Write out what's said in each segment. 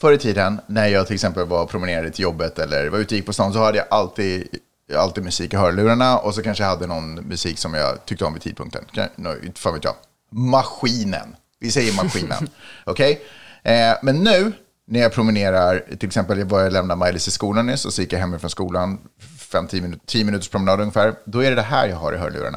förr i tiden när jag till exempel var promenerade till jobbet eller var ute och gick på stan, så hade jag alltid musik i hörlurarna, och så kanske jag hade någon musik som jag tyckte om vid tidpunkten. Inte fan vet jag. Maskinen. Vi säger maskinen. Okej? Men nu när jag promenerar, till exempel jag började lämna Maj-Lis i skolan nyss, och så gick jag hemifrån skolan 10 minuters promenad ungefär, då är det här jag har i hörlurarna.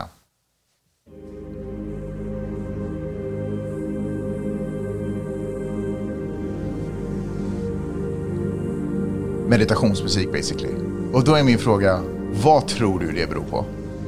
Meditationsmusik basically. Och då är min fråga, vad tror du det beror på?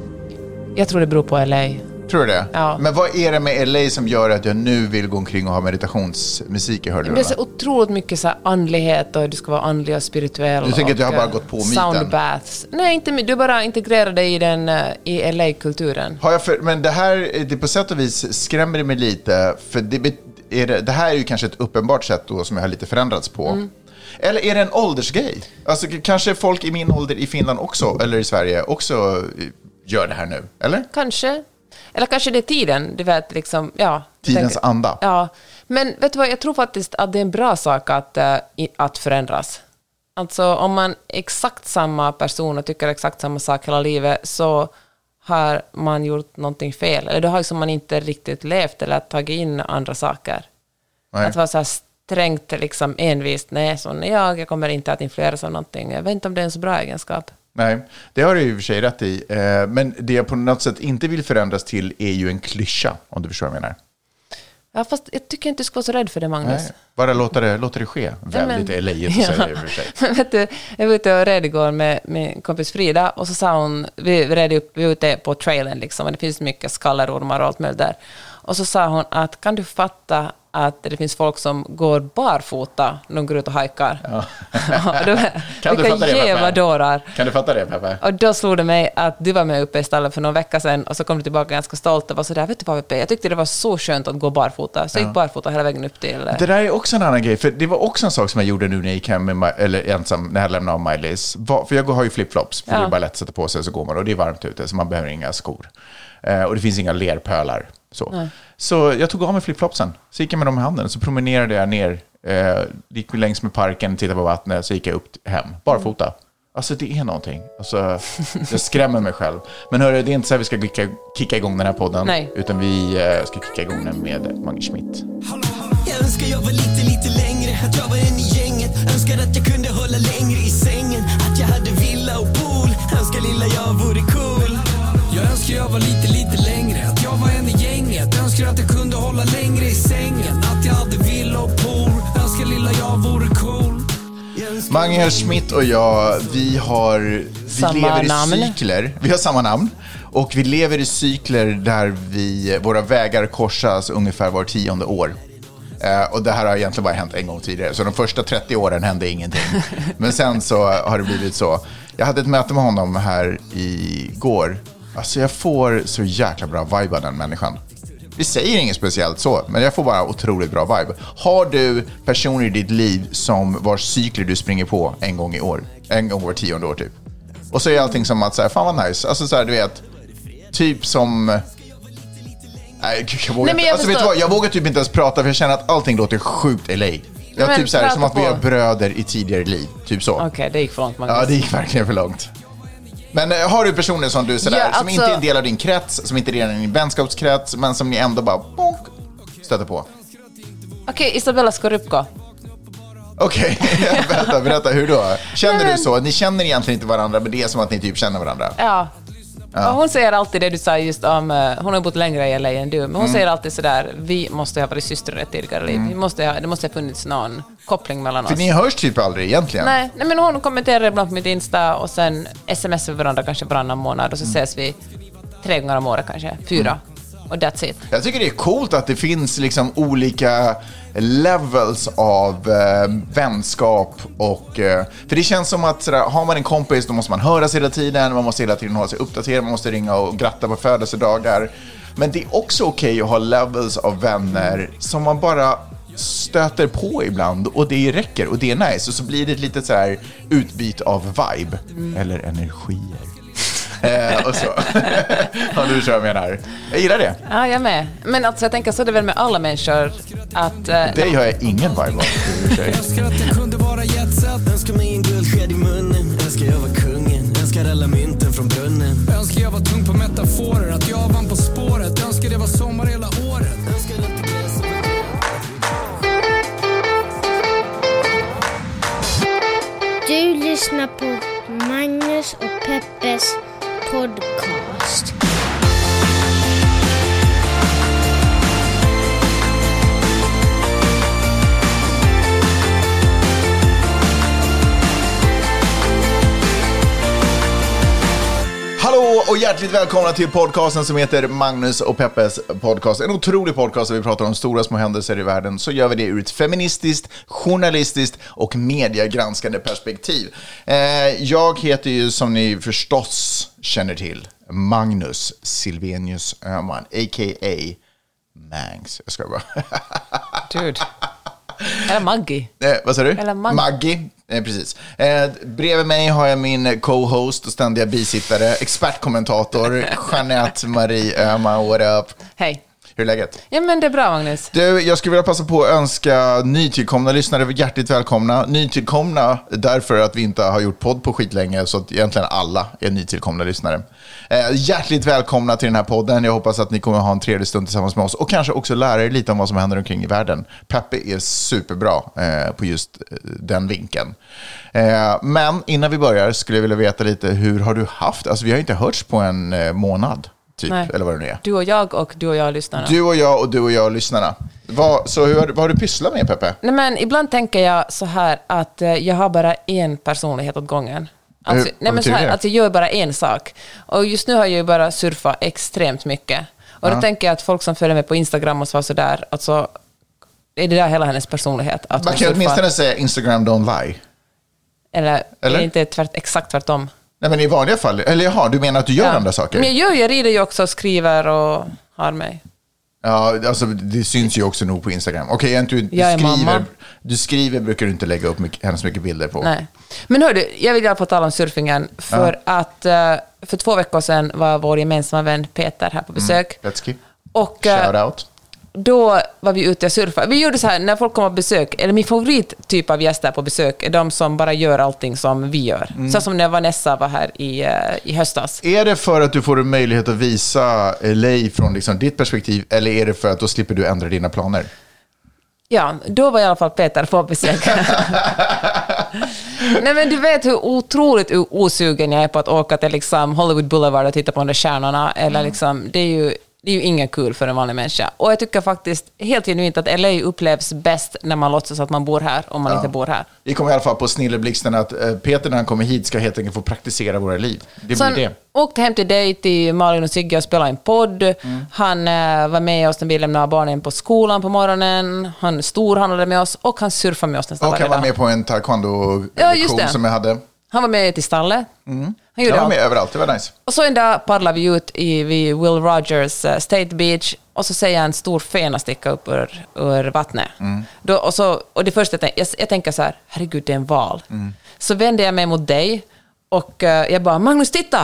Jag tror det beror på LA. Tror du det? Ja. Men vad är det med LA som gör att jag nu vill gå omkring och ha meditationsmusik i hörlurarna? Det är så otroligt mycket så här andlighet, och du ska vara andlig och spirituell. Du tänker att jag har bara gått på myten? Soundbaths. Nej, inte du bara integrerar dig i LA-kulturen. Men det här, det på sätt och vis skrämmer mig lite, för det här är ju kanske ett uppenbart sätt då som jag har lite förändrats på. Mm. Eller är det en åldersgrej? Alltså kanske folk i min ålder i Finland också, eller i Sverige också gör det här nu, eller? Kanske. Eller kanske det är tiden, du vet liksom, ja. Tidens anda. Ja, men vet du vad, jag tror faktiskt att det är en bra sak att förändras. Alltså om man är exakt samma person och tycker exakt samma sak hela livet, så har man gjort någonting fel. Eller då har liksom man inte riktigt levt eller tagit in andra saker. Nej. Att vara så här strängt liksom envist, nej, så jag kommer inte att influeras av någonting. Jag vet inte om det är en så bra egenskap. Nej, det har du ju i och för sig rätt i. Men det jag på något sätt inte vill förändras till är ju en klyscha, om du förstår vad jag menar. Ja, fast jag tycker inte du ska vara så rädd för det, Magnus. Nej, bara låta det ske. Väldigt LA-igt att säga det i och för sig. Men vet du, jag var ute och red igår med min kompis Frida, och så sa hon, vi var ute på trailen liksom, och det finns mycket skallerormar och allt möjligt där. Och så sa hon att, kan du fatta att det finns folk som går barfota när de går ut och hajkar? Ja. Kan du fatta det, Peppe? Kan du fatta det, Peppe? Och då slog det mig att du var med uppe i stallet för någon vecka sedan, och så kom du tillbaka ganska stolt och var sådär, vet du vad, Peppe? Jag tyckte det var så skönt att gå barfota. Så jag gick barfota hela vägen upp till... Det där är också en annan grej, för det var också en sak som jag gjorde nu när jag gick hem eller ensam när jag lämnade av Maj-Lis. För jag har ju flipflops, för det är bara lätt att sätta på sig, så går man, och det är varmt ute, så man behöver inga skor. Och det finns inga lerpölar. Så jag tog av mig flipflopsen, så gick jag med dem i handen, så promenerade jag ner, gick längs med parken, tittade på vattnet, så gick jag upp hem, barfota. Alltså det är någonting. Alltså, jag skrämmer mig själv. Men hörru, det är inte så här vi ska kicka igång den här podden. Nej. Utan vi ska kicka igång den med Mange Schmidt. Jag önskar jag var lite längre, att jag var en i gänget. Önskar att jag kunde hålla längre i sängen, att jag hade villa och pool. Önskar lilla jag vore cool. Jag önskar jag var lite längre, att jag var en i gänget. Önskar att jag kunde hålla längre i sängen, att jag hade villa och pool. Önskar lilla jag vore cool. Mange Schmidt och jag, vi lever i cykler. Vi har samma namn. Och vi lever i cykler där våra vägar korsas ungefär var 10:e år. Och det här har egentligen bara hänt en gång tidigare. Så de första 30 åren hände ingenting. Men sen så har det blivit så. Jag hade ett möte med honom här igår. Alltså jag får så jäkla bra vibe av den människan. Vi säger inget speciellt så, men jag får bara otroligt bra vibe. Har du personer i ditt liv som vars cykler du springer på en gång var 10:e år typ? Och så är allting som att så här, fan vad nice. Alltså så här, du vet, typ som... Jag vågar typ inte ens prata, för jag känner att allting låter sjukt LA. Jag typ så här, som att vi är bröder i tidigare liv, typ så. Okej, det gick för långt, Magnus. Ja, det gick verkligen för långt. Men har du personer som du sådär, som inte är en del av din krets, som inte är en din vänskapskrets, men som ni ändå bara stöter på? Okej, Isabella Skorupko. Okej, berätta, hur då? Känner du så? Ni känner egentligen inte varandra, men det är som att ni typ känner varandra. Ja. Och hon säger alltid det du sa just om, hon har bott längre i LA än du, men hon säger alltid sådär, vi måste ha varit systrar i ett tidigare liv. Det måste ha funnits någon koppling mellan oss. För ni hörs typ aldrig egentligen. Nej, men hon kommenterar ibland på mitt Insta, och sen smsar vi varandra kanske varannan månad, och så ses vi 3 gånger om året kanske, 4. Och that's it. Jag tycker det är coolt att det finns liksom olika levels av vänskap och för det känns som att sådär, har man en kompis då måste man höras hela tiden, man måste hela tiden hålla sig uppdaterad, man måste ringa och gratta på födelsedagar. Men det är också okej att ha levels av vänner som man bara stöter på ibland, och det räcker, och det är nice, och så blir det ett litet så här utbyte av vibe eller energier. Och så. Ja, du kör jag menar. Jag gillar det. Ja, jag med. Men alltså, jag tänker så är det väl med alla människor att... Det har jag ingen vibe av. Önskar att jag kunde vara jetset. Önskar mig en guldsked i munnen. Önskar jag var kungen. Önskar alla mynten från brunnen. Önskar jag var tung på metaforer. Att jag vann på spåret. Önskar det var sommar hela året. Önskar att det blev så. Du lyssnar på Magnus och Peppes podcast. Hallå och hjärtligt välkomna till podcasten som heter Magnus och Peppes podcast. En otrolig podcast där vi pratar om stora små händelser i världen. Så gör vi det ur ett feministiskt, journalistiskt och mediegranskande perspektiv. Jag heter ju, som ni förstås känner till, Magnus Silvenius Öhman, a.k.a. Mangs. Jag ska bara... Dude. Eller Maggie. Vad sa du? Eller Maggie. Precis. Bredvid mig har jag min co-host och ständiga bisittare, expertkommentator, Jeanette Marie Öhman. What up? Hej. Hur är läget? Ja, men det är bra, Magnus. Du, jag skulle vilja passa på att önska nytillkomna lyssnare hjärtligt välkomna. Nytillkomna därför att vi inte har gjort podd på skitlänge, så att egentligen alla är nytillkomna lyssnare. Hjärtligt välkomna till den här podden. Jag hoppas att ni kommer ha en trevlig stund tillsammans med oss och kanske också lära er lite om vad som händer omkring i världen. Peppe är superbra på just den vinkeln. Men innan vi börjar skulle jag vilja veta lite, hur har du haft? Alltså vi har inte hörts på en månad. Typ, eller vad det nu är. Du och jag lyssnarna. Du och jag lyssnarna. Vad har du pysslat med, Peppe? Nej, men ibland tänker jag så här att jag har bara en personlighet åt gången. Alltså, att jag gör bara en sak. Och just nu har jag ju bara surfat extremt mycket. Och då tänker jag att folk som följer mig på Instagram och så där, alltså, är det där hela hennes personlighet? Att man kan åtminstone säga Instagram don't lie. Eller? Är det inte exakt tvärtom? Nej, men i vanliga fall, eller jaha, du menar att du gör andra saker? Men jag rider ju också och skriver och har mig. Ja, alltså det syns ju också nog på Instagram. Okej, du skriver brukar du inte lägga upp hemskt mycket bilder på. Nej. Men hördu, jag vill på tala om surfingen för att för 2 veckor sedan var vår gemensamma vän Peter här på besök. Let's och shout out. Då var vi ute och surfa. Vi gjorde så här, när folk kommer på besök, eller min favorittyp av gäster på besök är de som bara gör allting som vi gör. Så som när Vanessa var här i höstas. Är det för att du får en möjlighet att visa LA från liksom ditt perspektiv, eller är det för att då slipper du ändra dina planer? Ja, då var i alla fall Peter på besök. Nej, men du vet hur otroligt osugen jag är på att åka till liksom Hollywood Boulevard och titta på de där stjärnorna. Eller liksom, det är ju ingen kul för en vanlig människa. Och jag tycker faktiskt helt genuint att LA upplevs bäst när man låtsas att man bor här, om man inte bor här. Vi kommer i alla fall på snilleblixten att Peter när han kommer hit ska helt enkelt få praktisera våra liv. Det blir det. Åkte hem till dig, till Malin och Sigge och spelade en podd. Han var med oss när vi lämnade barnen på skolan på morgonen. Han storhandlade med oss och han surfade med oss nästan varje dag. Och han var med på en taekwondo-lektion som jag hade. Han var med till stallet. Han var med överallt, det var nice. Och så en dag paddlar vi ut vid Will Rogers State Beach och så ser jag en stor fena sticka upp ur vattnet. Och det första jag tänker så här, herregud, det är en val. Så vänder jag mig mot dig och jag bara, Magnus, titta!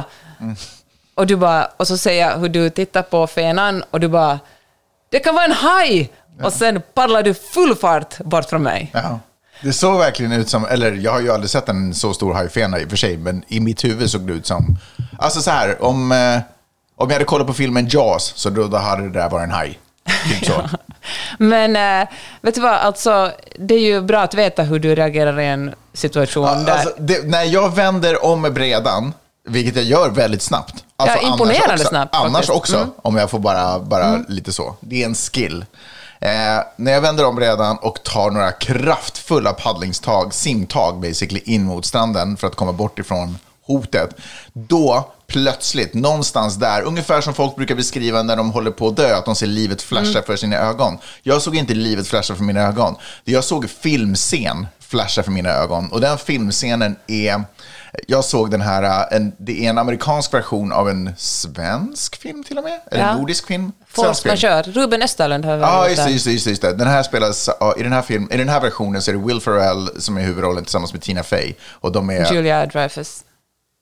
Och du bara, och så säger jag hur du tittar på fenan och du bara, det kan vara en haj! Och sen paddlar du full fart bort från mig. Ja. Det såg verkligen ut som, eller jag har ju aldrig sett en så stor hajfena i och för sig, men i mitt huvud såg det ut som, alltså så här, om jag hade kollat på filmen Jaws så då hade det där varit en haj. Typ så. Ja. Men vet du vad, alltså det är ju bra att veta hur du reagerar i en situation där. Alltså, när jag vänder om med bredan, vilket jag gör väldigt snabbt. Alltså, imponerande snabbt. Annars också, om jag får bara lite så. Det är en skill. När jag vänder om redan och tar några kraftfulla paddlingstag, simtag basically, in mot stranden för att komma bort ifrån hotet, då plötsligt, någonstans där, ungefär som folk brukar beskriva när de håller på att dö, att de ser livet flasha för sina ögon. Jag såg inte livet flasha för mina ögon. Jag såg filmscen flasha för mina ögon. Och den filmscenen är... Jag såg den här, det är en amerikansk version av en svensk film till och med. Eller en nordisk film. Force Majeure. Ruben Österlund har just det. Den här spelas, i den här versionen så är det Will Ferrell som är huvudrollen tillsammans med Tina Fey. Och de är... Julia Dreyfus.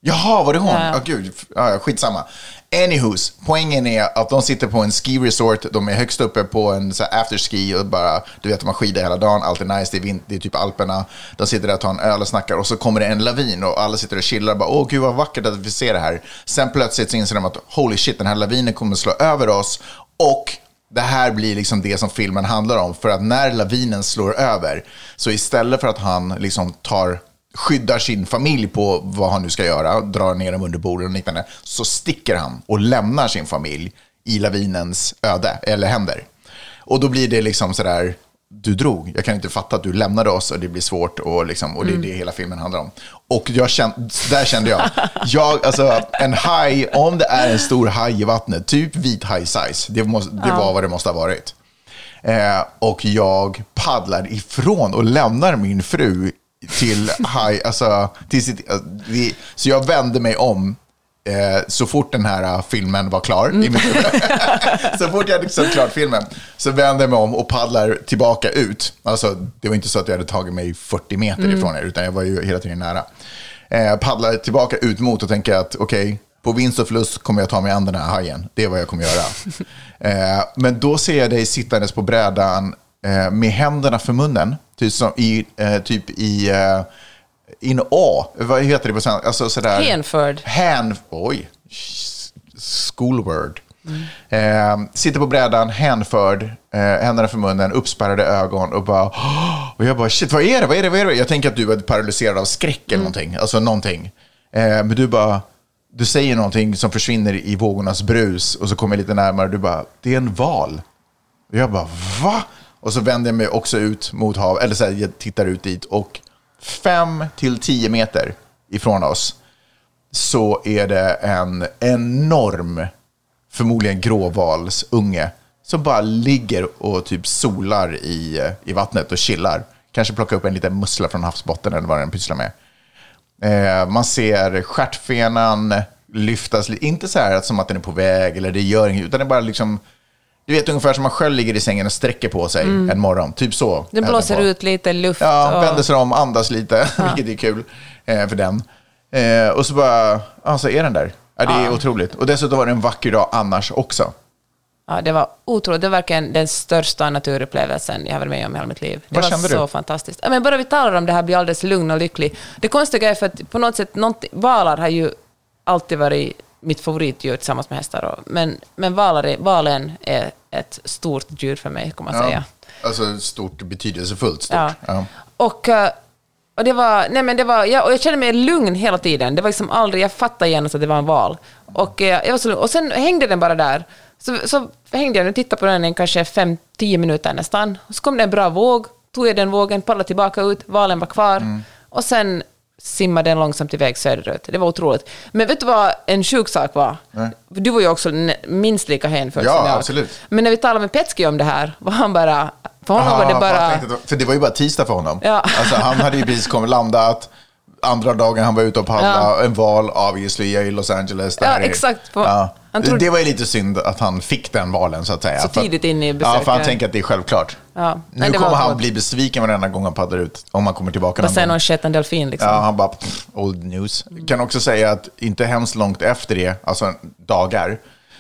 Jaha, var det hon? Gud, skitsamma. Anywhos, poängen är att de sitter på en ski resort, de är högst uppe på en så här afterski och bara, du vet, man skidar hela dagen, allt är nice, det är typ Alperna. De sitter där och tar en öl och snackar och så kommer det en lavin och alla sitter och chillar och bara, åh gud vad vackert att vi ser det här. Sen plötsligt så inser de att holy shit, den här lavinen kommer slå över oss och det här blir liksom det som filmen handlar om. För att när lavinen slår över, så istället för att han liksom skyddar sin familj på vad han nu ska göra, drar ner dem under bordet och liknande, så sticker han och lämnar sin familj i lavinens öde eller händer. Och då blir det liksom sådär, du drog, jag kan inte fatta att du lämnade oss och det blir svårt och, liksom, och det är det hela filmen handlar om. Och där kände jag alltså en haj, om det är en stor haj i vattnet, typ vit high size, det var vad det måste ha varit. Och jag paddlar ifrån och lämnar min fru till haj, alltså till sitt, så jag vände mig om så fort den här filmen var klar så fort jag liksom klart filmen så vände jag mig om och paddlar tillbaka ut. Alltså det var inte så att jag hade tagit mig 40 meter ifrån er, utan jag var ju hela tiden nära. Paddlar tillbaka ut mot och tänker att okej, på vinst och förlust kommer jag ta mig an den här hajen. Det är vad jag kommer göra. Men då ser jag dig sittandes på brädan med händerna för munnen, typ i in A. Vad heter det på svenska? Alltså sådär. Oj. Schoolword. Sitter på brädan, hänförd, händerna för munnen, uppspärrade ögon och bara, och jag bara, shit, vad är det? Jag tänker att du är paralyserad av skräck eller någonting. Alltså någonting. Men du säger någonting som försvinner i vågornas brus och så kommer jag lite närmare och du bara, det är en val. Och jag bara, va? Och så vänder jag mig också ut mot hav, eller så här, jag tittar ut dit och 5-10 meter ifrån oss så är det en enorm, förmodligen gråvalsunge som bara ligger och typ solar i vattnet och chillar. Kanske plocka upp en liten mussla från havsbotten eller vad den pysslar med. Man ser stjärtfenan lyftas, inte så här som att den är på väg eller det gör inget, utan det är bara liksom, du vet, ungefär som man själv ligger i sängen och sträcker på sig en morgon. Typ så. Den blåser ut lite luft. Ja, vänder sig om, andas lite, vilket är kul för den. Och så bara, så är den där. Ja, det är otroligt. Och dessutom var det en vacker dag annars också. Ja, det var otroligt. Det var verkligen den största naturupplevelsen jag har varit med om i hela mitt liv. Det var så fantastiskt. Men bara vi talar om det här blir alldeles lugn och lycklig. Det konstiga är för att på något sätt, valar har ju alltid varit mitt favoritdjur tillsammans med hästar. Men valen är ett stort djur för mig, kan man säga. Alltså stort, betydelsefullt stort. Ja. Och det var, jag kände mig lugn hela tiden. Det var liksom aldrig, jag fattade igen att det var en val. Och jag var så lugn. Och sen hängde den bara där. Så hängde jag och tittade på den kanske 5-10 minuter nästan. Och så kom det en bra våg. Tog jag den vågen, paddlade tillbaka ut. Valen var kvar. Och sen simmade den långsamt iväg söderut. Det var otroligt. Men vet du vad en sjuk sak var? Nej. Du var ju också minst lika hänförd som jag. Ja, absolut. Men när vi talade med Petski om det här var han bara... För honom var det bara... För det var ju bara tisdag för honom. Ja. Alltså, han hade ju precis kommit landat. Andra dagen han var ute och paddla. En val obviously i Los Angeles. Ja, exakt. Det var ju lite synd att han fick den valen, så att säga. Så tidigt in i besöket. Ja, för han tänker att det är självklart. Ja. Nu kommer han bli besviken varenda gång han paddlar ut. Om han kommer tillbaka någon gång. Någon skett en delfin liksom. Ja, han bara, old news. Kan också säga att inte hemskt långt efter det, alltså dagar,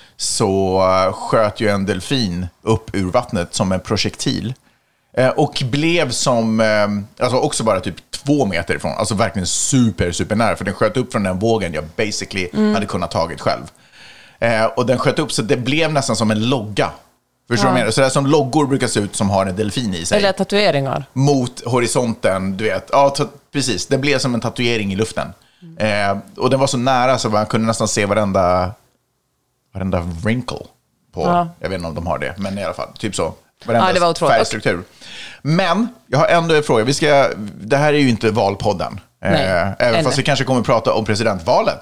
så sköt ju en delfin upp ur vattnet som en projektil. Och blev som, alltså också bara typ 2 meter ifrån. Alltså verkligen super nära. För den sköt upp från den vågen jag basically hade kunnat tagit själv. Och den sköt upp så det blev nästan som en logga. Förstår du vad jag menar? Så det är som loggor brukar se ut som har en delfin i sig. Eller tatueringar. Mot horisonten, du vet. Ja, precis. Det blev som en tatuering i luften. Och den var så nära så man kunde nästan se varenda wrinkle på. Ja. Jag vet inte om de har det, men i alla fall. Typ så. Det var otroligt. Färgstruktur. Men jag har ändå en fråga. Det här är ju inte valpodden. Även fast vi kanske kommer att prata om presidentvalet.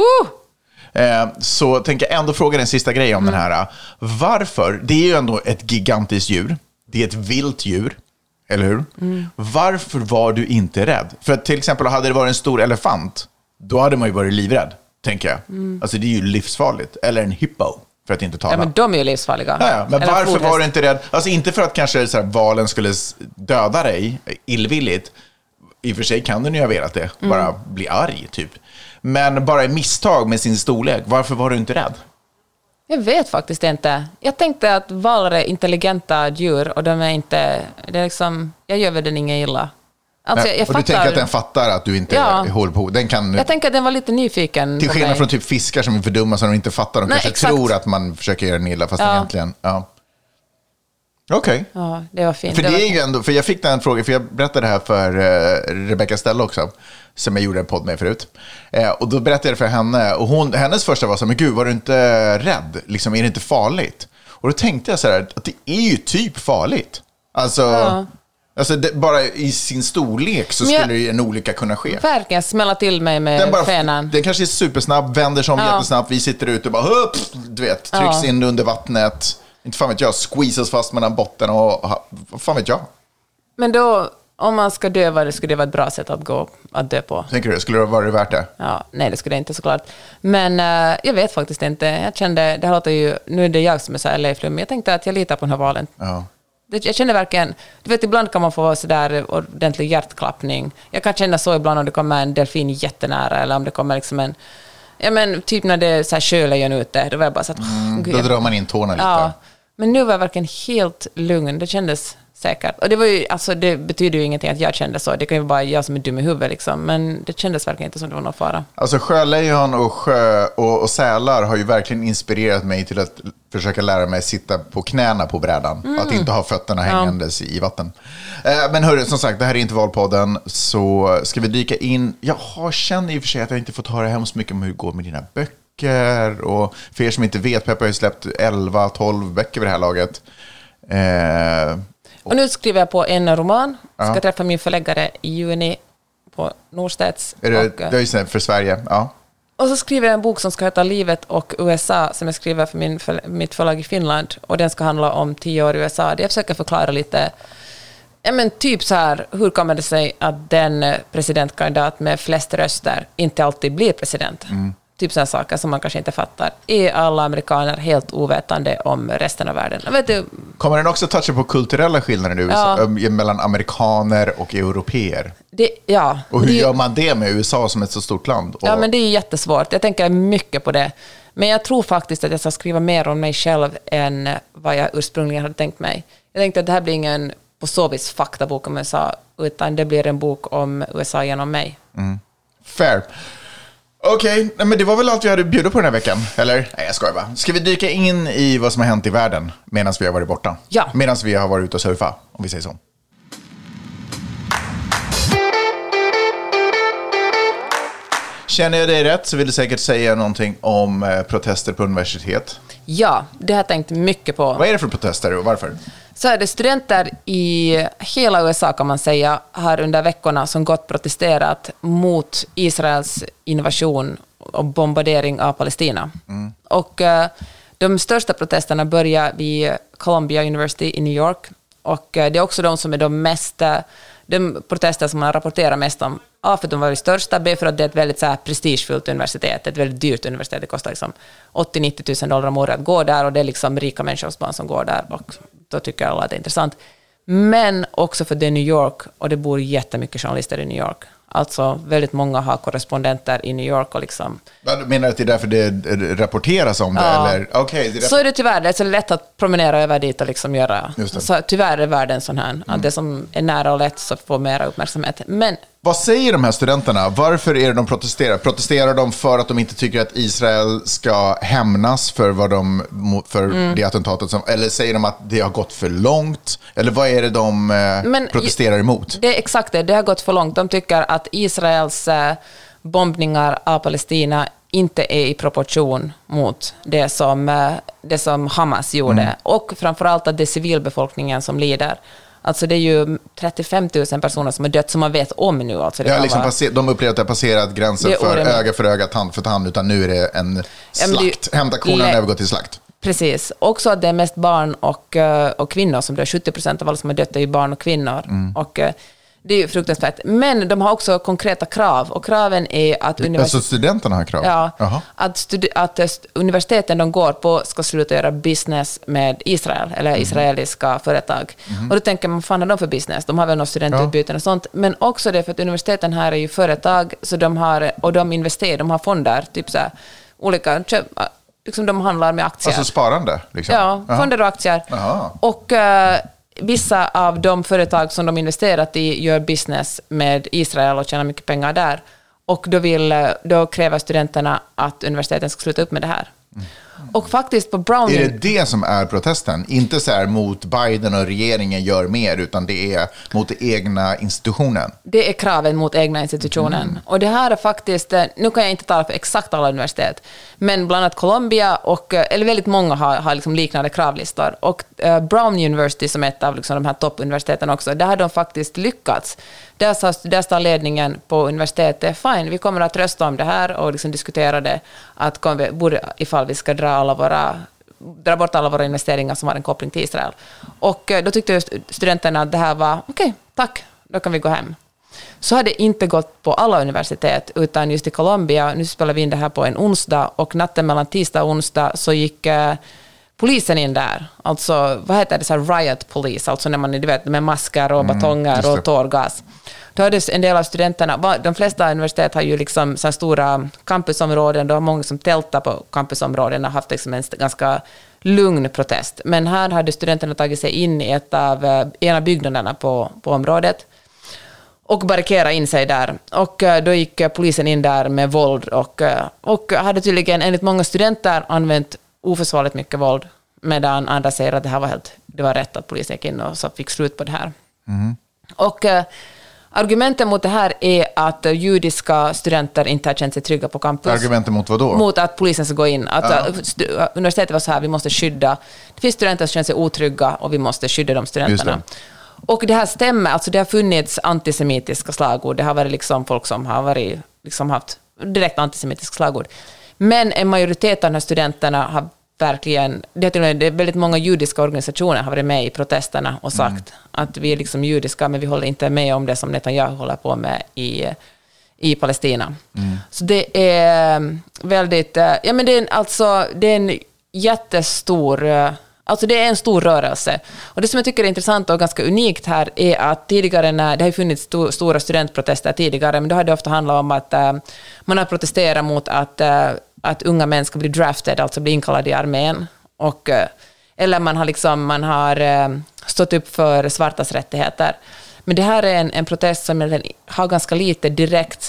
Så tänker jag ändå fråga den sista grejen om den här. Varför? Det är ju ändå ett gigantiskt djur. Det är ett vilt djur. Eller hur? Varför var du inte rädd? För att till exempel hade det varit en stor elefant, då hade man ju varit livrädd, tänker jag. Alltså det är ju livsfarligt. Eller en hippo. För att inte tala. Ja, men de är ju livsfarliga. Ja, men varför var du inte rädd? Alltså inte för att kanske så här, valen skulle döda dig illvilligt. I och för sig kan den ju ha velat det. Bara bli arg, typ. Men bara i misstag med sin storlek. Varför var du inte rädd? Jag vet faktiskt inte. Jag tänkte att valar är intelligenta djur och de är inte... Det är liksom, jag gör väl den ingen illa. Alltså, jag och fattar, du tänker att den fattar att du inte håller på. Den kan, jag tänker att den var lite nyfiken. Till skillnad från typ fiskar som är för dumma så de inte fattar. De kanske tror att man försöker göra den illa fast egentligen... Ja. Okej. Ja, det var fint. För det är ju ändå, för jag fick den frågan, för jag berättade det här för Rebecca Stella också, som jag gjorde en podd med förut. Och då berättade jag det för henne, och hennes första var så här, men gud, var du inte rädd? Liksom, är det inte farligt? Och då tänkte jag så här, att det är ju typ farligt. Alltså bara i sin storlek så skulle ju en olycka kunna ske. Verkligen smälla till mig med fenan. Den kanske är supersnabb, vänder sig om jättesnabbt, vi sitter ute och bara, du vet, trycks in under vattnet. Inte fan vet jag, squeezas fast mellan botten och vad fan vet jag. Men då, om man ska dö, skulle det vara ett bra sätt att dö på. Tänker du, skulle det vara värt det? Ja, nej, det skulle det inte såklart. Men jag vet faktiskt inte. Jag kände, det låter ju, nu är det jag som är så här LA-flum, men jag tänkte att jag litar på den här valen. Ja. Jag känner verkligen, du vet, ibland kan man få så där ordentlig hjärtklappning. Jag kan känna så ibland om det kommer en delfin jättenära, eller om det kommer liksom en, ja men typ när det är så här sjölejon ute, då var jag bara så att... Då drar man in tårna lite. Ja. Men nu var jag verkligen helt lugn. Det kändes säkert. Och det var ju, alltså det betyder ju ingenting att jag kände så. Det kan ju vara jag som är dum i huvudet liksom. Men det kändes verkligen inte som det var någon fara. Alltså sjölejon och sälar har ju verkligen inspirerat mig till att försöka lära mig sitta på knäna på brädan. Att inte ha fötterna hängandes i vatten. Men hörru, som sagt, det här är inte valpodden. Så ska vi dyka in. Jag känner i och för sig att jag inte fått höra hemskt mycket om hur det går med dina böcker. Och för er som inte vet, Peppa har ju släppt 11-12 böcker vid det här laget. Och nu skriver jag på en roman. Ska träffa min förläggare i juni på Norstedts. Det är ju för Sverige, ja. Och så skriver jag en bok som ska heta Livet och USA, som jag skriver för mitt förlag i Finland. Och den ska handla om 10 år i USA. Jag försöker förklara lite, men typ så här, hur kommer det sig att den presidentkandidat med flest röster inte alltid blir president? Typ sådana saker som man kanske inte fattar. Är alla amerikaner helt ovetande om resten av världen? Vet du? Kommer den också toucha på kulturella skillnader nu mellan amerikaner och europeer? Och hur gör man det med USA som ett så stort land? Ja, men det är jättesvårt. Jag tänker mycket på det. Men jag tror faktiskt att jag ska skriva mer om mig själv än vad jag ursprungligen hade tänkt mig. Jag tänkte att det här blir ingen på så vis faktabok om USA, utan det blir en bok om USA genom mig. Fair. Okej, men det var väl allt vi hade bjudit på den här veckan, eller? Nej, jag skojar bara. Ska vi dyka in i vad som har hänt i världen medan vi har varit borta? Ja. Medan vi har varit ute och surfa, om vi säger så. Känner jag dig rätt så vill du säkert säga någonting om protester på universitet. Ja, det har jag tänkt mycket på. Vad är det för protester och varför? Så är det studenter i hela USA, kan man säga, har under veckorna som gått protesterat mot Israels invasion och bombardering av Palestina. Och de största protesterna börjar vid Columbia University i New York. Och det är också de som är de protester som man rapporterar mest om. A, för att de var de största, B, för att det är ett väldigt så här prestigefullt universitet, ett väldigt dyrt universitet. Det kostar liksom $80-90 000 om året att gå där, och det är liksom rika människors barn som går där, och då tycker alla att det är intressant. Men också för det är New York, och det bor jättemycket journalister i New York. Alltså väldigt många har korrespondenter i New York och liksom... Menar du att det är därför det rapporteras om det? Ja. Eller? Okay, så är det tyvärr. Det är så lätt att promenera över dit och liksom göra... Så tyvärr är världen sån här. Att det som är nära och lätt så får mera uppmärksamhet. Men... Vad säger de här studenterna? Varför är det de protesterar? Protesterar de för att de inte tycker att Israel ska hämnas för det attentatet? Eller säger de att det har gått för långt? Eller vad är det de protesterar emot? Det är exakt det. Det har gått för långt. De tycker att Israels bombningar av Palestina inte är i proportion mot det som Hamas gjorde. Och framförallt att det är civilbefolkningen som lider. Alltså det är ju 35 000 personer som har dött som man vet om nu. Alltså det liksom de upplever att det har passerat gränsen öga för öga, tand för tand, utan nu är det en slakt. Hämta korna övergått till slakt. Precis. Också att det är mest barn och kvinnor som dör. 70% av alla som har dött är ju barn och kvinnor. Och Det är ju fruktansvärt. Men de har också konkreta krav. Och kraven är att Alltså studenterna har krav? Ja, att universiteten de går på ska sluta göra business med Israel, eller israeliska företag. Och då tänker man, vad fan är de för business? De har väl något studentutbyten och sånt. Men också det för att universiteten här är ju företag, så de investerar, de har fonder, typ så här, olika, liksom de handlar med aktier. Alltså sparande? Liksom. Ja, fonder och aktier. Och vissa av de företag som de investerat i gör business med Israel och tjänar mycket pengar där. Och då kräver studenterna att universiteten ska sluta upp med det här. Och faktiskt på Brown... Är det som är protesten? Inte så här mot Biden och regeringen gör mer, utan det är mot egna institutionen? Det är kraven mot egna institutionen. Och det här är faktiskt... Nu kan jag inte tala för exakt alla universitet, men bland annat Columbia eller väldigt många har liksom liknande kravlistor. Och Brown University, som är ett av liksom de här toppuniversiteten också, där har de faktiskt lyckats. Där står ledningen på universitetet, fine, vi kommer att rösta om det här och liksom diskutera det, att ifall vi ska dra bort alla våra investeringar som har en koppling till Israel. Och då tyckte studenterna att det här var okej, tack, då kan vi gå hem. Så har det inte gått på alla universitet, utan just i Columbia, nu spelar vi in det här på en onsdag, och natten mellan tisdag och onsdag så gick polisen in där, alltså vad heter det, så här riot police, alltså när man, du vet, med masker och batonger och tårgas. Då hade en del av studenterna, de flesta universitet har ju liksom så stora campusområden, då har många som tältar på campusområdena haft liksom en ganska lugn protest. Men här hade studenterna tagit sig in i ena byggnaderna på området och barrikera in sig där. Och då gick polisen in där med våld och hade tydligen enligt många studenter använt oförsvarligt mycket våld, medan andra säger att det var rätt att polisen gick in och så fick slut på det här. Och argumentet mot det här är att judiska studenter inte har känt sig trygga på campus. Argumentet mot vad då? Mot att polisen ska gå in. Universitetet var så här, vi måste skydda. Det finns studenter som känner sig otrygga och vi måste skydda de studenterna. Och det här stämmer, alltså det har funnits antisemitiska slagord. Det har varit liksom folk som har varit, liksom haft direkt antisemitiska slagord. Men en majoritet av de här studenterna har verkligen, det är väldigt många judiska organisationer har varit med i protesterna och sagt att vi är liksom judiska, men vi håller inte med om det som Netanyahu håller på med i Palestina. Så det är väldigt, ja men det är en jättestor, alltså det är en stor rörelse. Och det som jag tycker är intressant och ganska unikt här är att tidigare, när det har funnits stora studentprotester tidigare, men då har det ofta handlat om att man har protesterat mot att unga män ska bli drafted, alltså bli inkallade i armén. Eller man har stått upp för svartas rättigheter. Men det här är en protest som har ganska lite direkt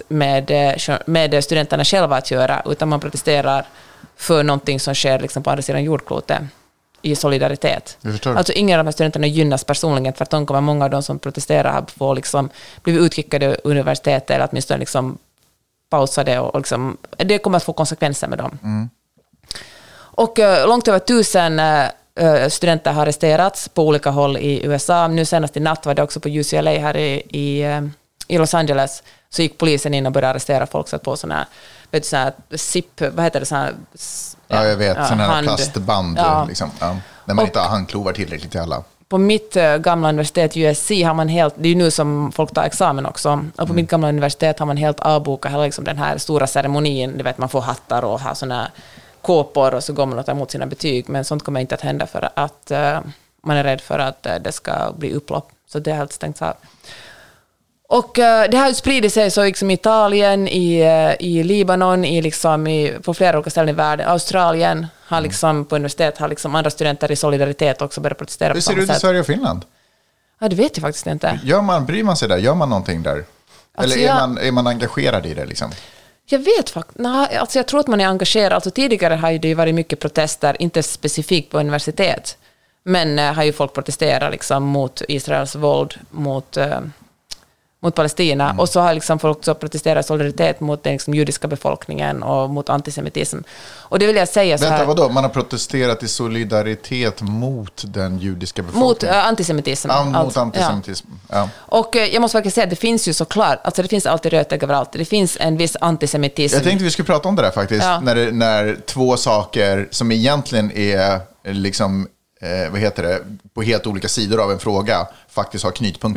med studenterna själva att göra, utan man protesterar för någonting som sker liksom på andra sidan jordklotet i solidaritet. Alltså ingen av de här studenterna gynnas personligen, för att de kommer många av de som protesterar har få liksom blivit utkickade ur universitetet eller åtminstone liksom pausade och liksom, det kommer att få konsekvenser med dem. Och långt över 1000 studenter har arresterats på olika håll i USA. Nu senast i natt var det också på UCLA här i Los Angeles, så gick polisen in och började arrestera folk, satt på sådana här zip, vad heter det, sådana jag vet, sådana här plastband liksom, när man inte har handklovar tillräckligt till alla. På mitt gamla universitet USC har man helt, det är ju nu som folk tar examen också, och på mitt gamla universitet har man helt avbokat hela liksom den här stora ceremonin, du vet, man får hattar och har såna kåpor och så går man och tar emot sina betyg, men sånt kommer inte att hända för att man är rädd för att det ska bli upplopp, så det är helt stängt av. Och det har spridit sig så liksom i Italien, i Libanon, på flera olika ställen i världen. Australien har liksom på universitet har liksom andra studenter i solidaritet också börjat protestera. Hur ser det ut i Sverige och Finland? Ja, det vet jag faktiskt inte. Bryr man sig där? Gör man någonting där? Alltså, eller är man engagerad i det liksom? Jag vet faktiskt. Alltså jag tror att man är engagerad. Alltså tidigare har det ju varit mycket protester, inte specifikt på universitet. Men har ju folk protesterat liksom mot Israels våld, mot Palestina. Och så har liksom folk så protesterat solidaritet mot den liksom judiska befolkningen och mot antisemitism. Och det vill jag säga så här. Vänta, vadå? Man har protesterat i solidaritet mot den judiska befolkningen? Mot antisemitism. Mot antisemitism, ja. Och jag måste faktiskt säga att det finns ju såklart, alltså det finns alltid rötägg överallt. Det finns en viss antisemitism. Jag tänkte vi skulle prata om det där faktiskt. Ja. När två saker som egentligen är liksom, på helt olika sidor av en fråga faktiskt har knytpunkter.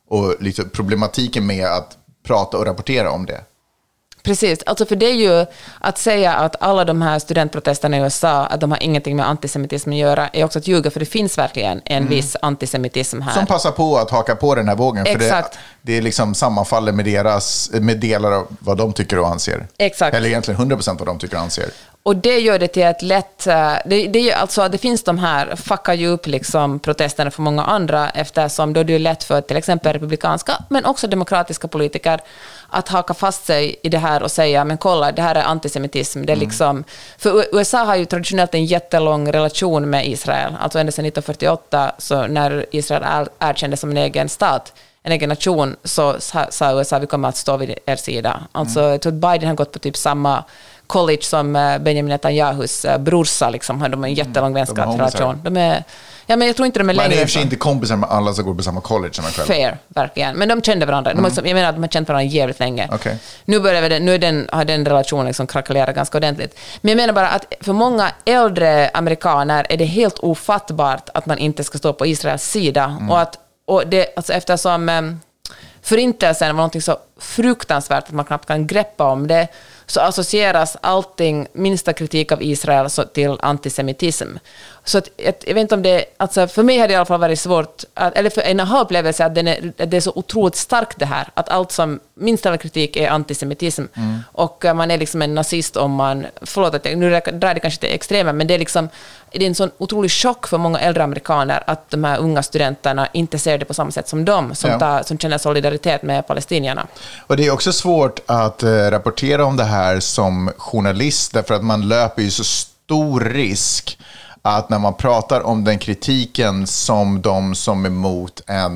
och liksom problematiken med att prata och rapportera om det. Precis, alltså för det är ju att säga att alla de här studentprotesterna i USA, att de har ingenting med antisemitism att göra, är också att ljuga, för det finns verkligen en viss antisemitism här. Som passar på att haka på den här vågen, för det är liksom sammanfaller med delar av vad de tycker och anser. Exakt. Eller egentligen 100% vad de tycker och anser. Och det gör det till ett lätt... det finns de här fucka djup liksom, protesterna för många andra, eftersom då det är lätt för till exempel republikanska, men också demokratiska politiker att haka fast sig i det här och säga, men kolla, det här är antisemitism. Det är liksom, för USA har ju traditionellt en jättelång relation med Israel. Alltså ända sedan 1948, så när Israel erkändes som en egen stat, en egen nation, så sa USA, vi kommer att stå vid er sida. Alltså, jag tror att Biden har gått på typ samma college som Benjamin Netanyahus brorsa, liksom, har de en jättelång vänskapsrelation. Ja, men jag tror inte de är längre. Man är i och för sig inte kompisar med alla som går på samma college som man själv. Fair, verkligen. Men de kände varandra. Jag menar att de har känt varandra jävligt länge. Okay. Nu har den relationen liksom krackelerat ganska ordentligt. Men jag menar bara att för många äldre amerikaner är det helt ofattbart att man inte ska stå på Israels sida. Och det, alltså eftersom förintelsen var något så fruktansvärt att man knappt kan greppa om det, så associeras allting, minsta kritik av Israel, så till antisemitism. Så att, jag vet inte om det, alltså för mig har det i alla fall varit svårt, eller för en aha-upplevelse att det är så otroligt starkt det här, att allt som minsta kritik är antisemitism. Och man är liksom en nazist om man, förlåt att nu drar det kanske till extremer, men det är liksom, det är en sån otrolig chock för många äldre amerikaner att de här unga studenterna inte ser det på samma sätt som de, som känner solidaritet med palestinierna. Och det är också svårt att rapportera om det här som journalist, därför att man löper ju så stor risk att när man pratar om den kritiken som de som är emot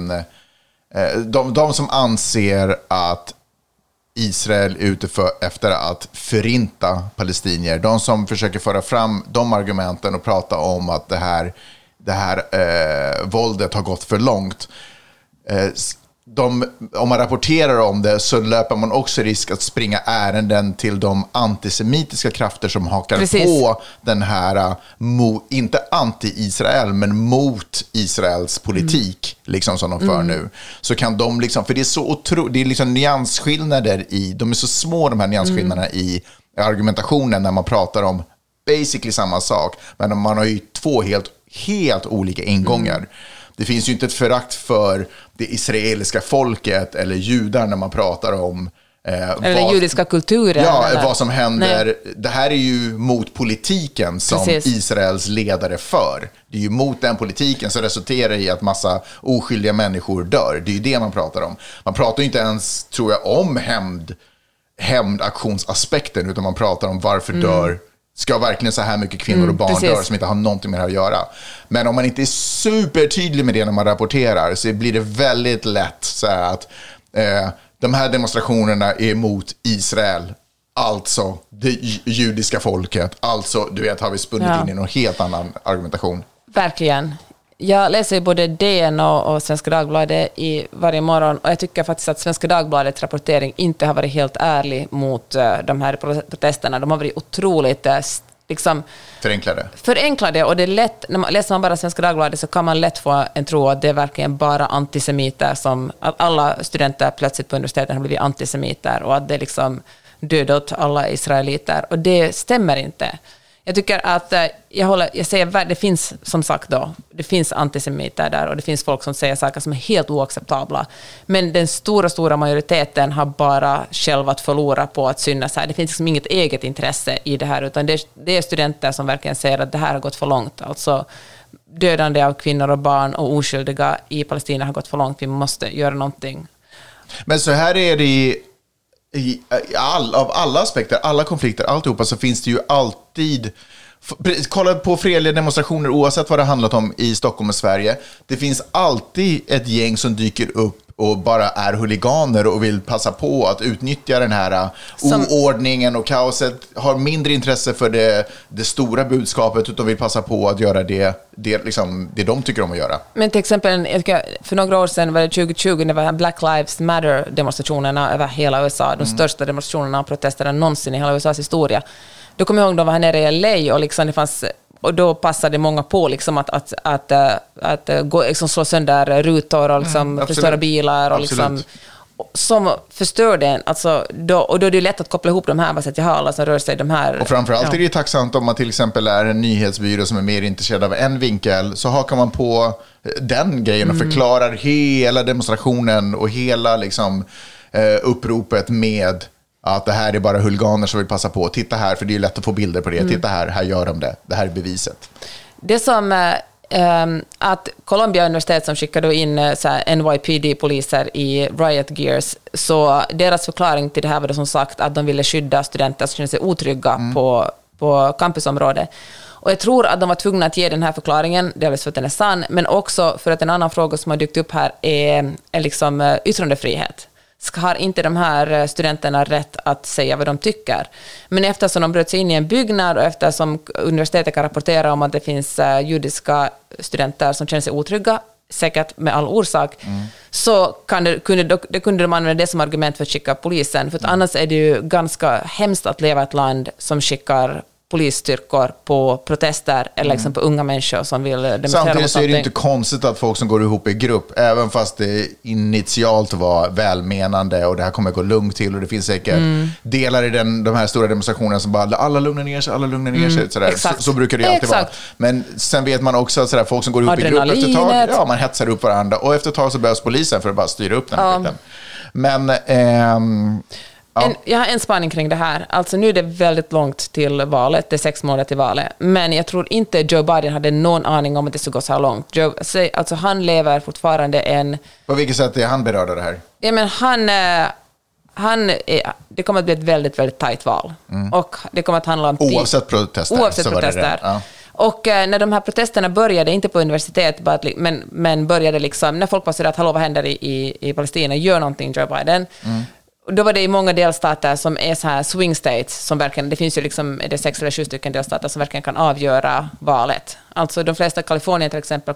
de som anser att Israel är ute efter att förinta palestinier, de som försöker föra fram de argumenten och prata om att det här våldet har gått för långt. Om man rapporterar om det så löper man också risk att springa ärenden till de antisemitiska krafter som hakar på den här, inte anti-Israel, men mot Israels politik, liksom som de för nu. Så kan de liksom, för det är så det är liksom nyansskillnader de är så små, de här nyansskillnaderna i argumentationen när man pratar om basically samma sak, men man har ju två helt olika ingångar. Det finns ju inte ett förakt för det israeliska folket eller judar när man pratar om eller judiska kulturen. Ja, eller vad som händer. Nej. Det här är ju mot politiken som Israels ledare för. Det är ju mot den politiken som resulterar i att massa oskyldiga människor dör. Det är ju det man pratar om. Man pratar ju inte ens, tror jag, om hämndaktionsaspekten, utan man pratar om varför ska verkligen så här mycket kvinnor och barn dör som inte har någonting med det att göra. Men om man inte är supertydlig med det när man rapporterar, så blir det väldigt lätt så här att de här demonstrationerna är emot Israel, alltså det judiska folket, alltså du vet, har vi spunnit in i någon helt annan argumentation. Verkligen. Jag läser både DN och Svenska Dagbladet i varje morgon, och jag tycker faktiskt att Svenska Dagbladets rapportering inte har varit helt ärlig mot de här protesterna. De har varit otroligt liksom förenklade, och det är lätt, läser man bara Svenska Dagbladet så kan man lätt få en tro att det är verkligen bara antisemiter, som att alla studenter plötsligt på universiteten har blivit antisemiter och att det liksom dödat alla israeliter, och det stämmer inte. Jag tycker att jag säger, det finns som sagt då, det finns antisemiter där och det finns folk som säger saker som är helt oacceptabla. Men den stora majoriteten har bara själva att förlora på att synas här. Det finns liksom inget eget intresse i det här, utan det är studenter som verkligen säger att det här har gått för långt. Alltså dödande av kvinnor och barn och oskyldiga i Palestina har gått för långt. Vi måste göra någonting. Men så här är det av alla aspekter, alla konflikter, alltihopa, så finns det ju alltid, kolla på fredliga demonstrationer oavsett vad det handlat om i Stockholm och Sverige, det finns alltid ett gäng som dyker upp och bara är huliganer och vill passa på att utnyttja den här oordningen och kaoset, har mindre intresse för det stora budskapet, utan vill passa på att göra det liksom, det de tycker om att göra. Men till exempel, för några år sedan var det 2020, det var Black Lives Matter-demonstrationerna över hela USA, de största demonstrationerna och protesterna någonsin i hela USAs historia. Då kommer jag ihåg, de var här nere i LA och liksom det fanns och då passade många på liksom att gå, liksom slå sönder rutor och liksom förstöra bilar och liksom, som förstör den. Alltså, då är det lätt att koppla ihop de här, så att jag har alla som rör sig de här. Och framförallt är det tacksamt om man till exempel är en nyhetsbyrå som är mer intresserad av en vinkel, så hakar man på den grejen och förklarar hela demonstrationen och hela liksom, uppropet med att det här är bara huliganer som vill passa på. Titta här, för det är lätt att få bilder på det. Titta här gör de det. Det här är beviset. Det som att Columbia universitet som skickade in så här, NYPD-poliser i riot gears, så deras förklaring till det här var det som sagt att de ville skydda studenter som känner sig otrygga på campusområdet. Och jag tror att de var tvungna att ge den här förklaringen, delvis för att den är sann, men också för att en annan fråga som har dykt upp här är liksom yttrandefrihet. Har inte de här studenterna rätt att säga vad de tycker? Men eftersom de bröt sig in i en byggnad och eftersom universitetet kan rapportera om att det finns judiska studenter som känner sig otrygga, säkert med all orsak, så kunde de använda det som argument för att skicka polisen. För att annars är det ju ganska hemskt att leva i ett land som skickar polisstyrkor på protester eller liksom på unga människor som vill demonstrera. Samtidigt så är det inte konstigt att folk som går ihop i grupp, även fast det initialt var välmenande och det här kommer gå lugnt till och det finns säkert delar i de här stora demonstrationerna som bara alla lugnar ner sig sådär. Så brukar det ju alltid vara. Men sen vet man också att sådär, folk som går ihop i grupp efter ett tag, man hetsar upp varandra och efter ett tag så behövs polisen för att bara styra upp den här skiten. Men jag har en spaning kring det här. Alltså nu är det väldigt långt till valet. Det är 6 månader till valet. Men jag tror inte Joe Biden hade någon aning om att det skulle gå så här långt. Alltså han lever fortfarande en... På vilket sätt är han berörd av det här? Ja, men det kommer att bli ett väldigt, väldigt tajt val. Och det kommer att handla om... Oavsett protester. Ja. Och när de här protesterna började, inte på universitet, men började liksom, när folk bara säger att hallå, vad händer i Palestina? Gör någonting, Joe Biden. Då var det i många delstater som är så här swing states som verkligen, det finns ju liksom, det är 6 eller 7 stycken delstater som verkligen kan avgöra valet. Alltså de flesta, Kalifornien till exempel,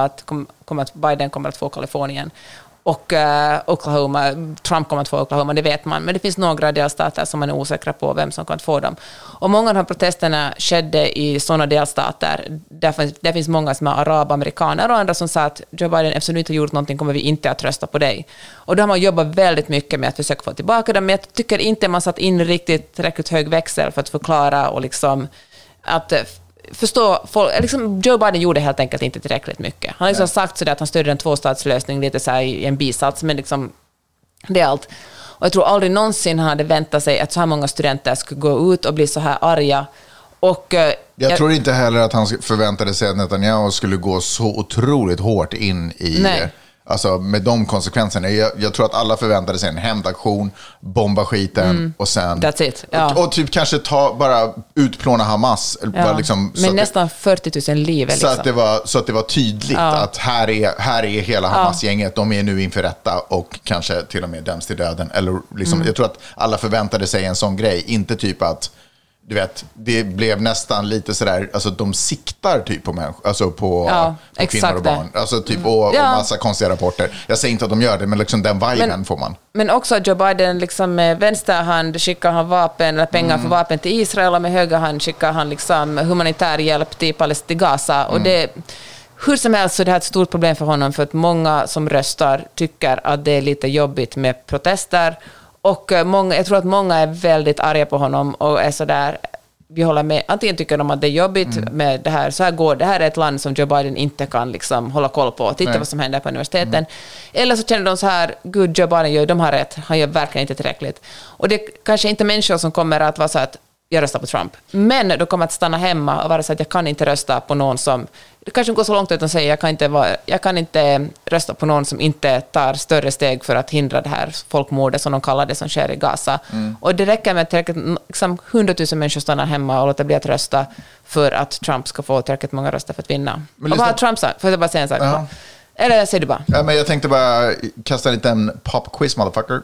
Biden kommer att få Kalifornien. Och Oklahoma, Trump kommer att få Oklahoma, det vet man. Men det finns några delstater som man är osäkra på vem som kan få dem. Och många av de här protesterna skedde i sådana delstater. Där finns många som är arabamerikaner och andra som sa att Joe Biden, eftersom du inte har gjort någonting kommer vi inte att rösta på dig. Och då har man jobbat väldigt mycket med att försöka få tillbaka dem. Men jag tycker inte man satt in riktigt hög växel för att förklara och liksom att förstå folk, liksom Joe Biden gjorde helt enkelt inte tillräckligt mycket. Han har liksom sagt så där att han stödde en 2-statslösning lite så här i en bisats, men liksom det är allt. Och jag tror aldrig någonsin han hade väntat sig att så här många studenter skulle gå ut och bli så här arga. Och jag tror inte heller att han förväntade sig att Netanyahu skulle gå så otroligt hårt in i alltså med de konsekvenserna. Jag tror att alla förväntade sig en hämndaktion, bomba skiten och sen that's it. Och typ kanske bara utplåna Hamas liksom, men nästan 40 000 liv liksom. Så att det var tydligt att här är hela Hamas-gänget, de är nu inför rätta och kanske till och med döms till döden eller liksom, jag tror att alla förväntade sig en sån grej, inte typ att du vet, det blev nästan lite sådär, alltså de siktar typ på människor, alltså på kvinnor och barn, alltså typ och massa konstiga rapporter. Jag säger inte att de gör det, men liksom den viben får man. Men också Joe Biden liksom med vänster hand skickar han vapen eller pengar för vapen till Israel och med höger hand skickar han liksom humanitär hjälp till Gaza och det hur som helst så är det här ett stort problem för honom för att många som röstar tycker att det är lite jobbigt med protester. Och jag tror att många är väldigt arga på honom och är så där, vi håller med, antingen tycker de att det är jobbigt med det här, så här går det här är ett land som Joe Biden inte kan liksom hålla koll på, titta vad som händer på universiteten. Eller så känner de så här, gud Joe Biden de har rätt, han gör verkligen inte tillräckligt. Och det kanske inte människor som kommer att vara så att jag röstar på Trump. Men de kommer att stanna hemma och vara så att jag kan inte rösta på någon som... Det kanske går så långt ut att säga jag kan inte rösta på någon som inte tar större steg för att hindra det här folkmordet som de kallar det som sker i Gaza. Och det räcker med att liksom 100 000 människor stannar hemma och låter bli att rösta för att Trump ska få tillräckligt många röster för att vinna. Och vad har Trump sagt? Får jag bara säga en sak? Eller säger du bara? Ja, men jag tänkte bara kasta en liten pop-quiz, motherfucker.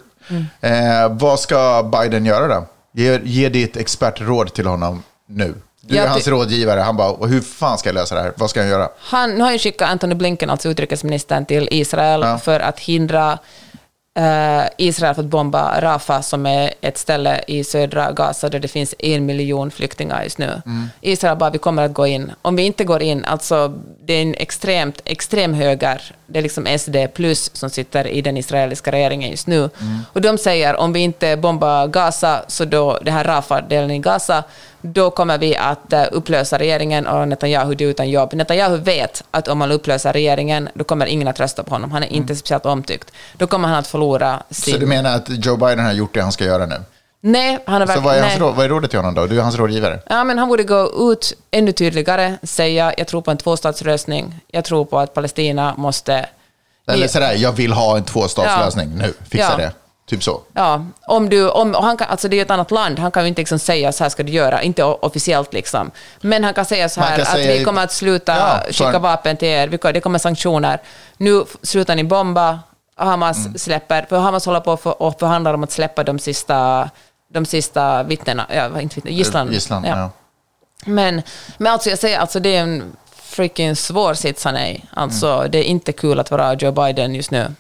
Vad ska Biden göra då? Ge ditt expertråd till honom nu. Du är hans rådgivare. Han bara, hur fan ska jag lösa det här? Vad ska han göra? Nu har ju skickat Antony Blinken, alltså utrikesministern, till Israel för att hindra Israel fått bomba Rafah, som är ett ställe i södra Gaza där det finns 1 miljon flyktingar just nu. Israel bara, vi kommer att gå in. Om vi inte går in, alltså det är en extrem höger, det är liksom SD plus som sitter i den israeliska regeringen just nu. Och de säger, om vi inte bombar Gaza, så då, det här Rafah-delen i Gaza, då kommer vi att upplösa regeringen och Netanyahu är utan jobb. Netanyahu vet att om man upplöser regeringen, då kommer ingen att rösta på honom. Han är inte speciellt omtyckt. Då kommer han att förlora sin... Så du menar att Joe Biden har gjort det han ska göra nu? Nej, han har verkligen... Så vad är rådet till honom då? Du är hans rådgivare. Ja, men han borde gå ut ännu tydligare, säga, jag tror på en tvåstatslösning. Jag tror på att Palestina måste... Eller sådär, jag vill ha en tvåstatslösning nu. Fixa det. Typ så. Ja, han kan, alltså det är ett annat land, han kan ju inte liksom säga så här ska du göra, inte officiellt liksom. Men han kan säga så här att vi kommer att sluta skicka vapen till er, det kommer sanktioner. Nu slutar ni bomba, Hamas släpper, för Hamas håller på och förhandlar om att släppa de sista vittnena, gisslan. Ja. Men alltså jag säger, alltså det är en freaking svår sits han är. Alltså det är inte kul att vara Joe Biden just nu.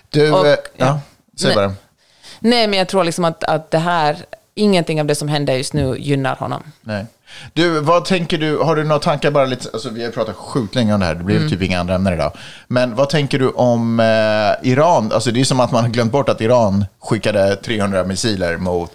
Säg bara. Nej, men jag tror liksom att det här, ingenting av det som händer just nu gynnar honom. Nej. Du, vad tänker du, har du några tankar bara lite, alltså vi har pratat sjukt länge om det här, det blir typ inga andra ämnen idag. Men vad tänker du om Iran? Alltså det är som att man har glömt bort att Iran skickade 300 missiler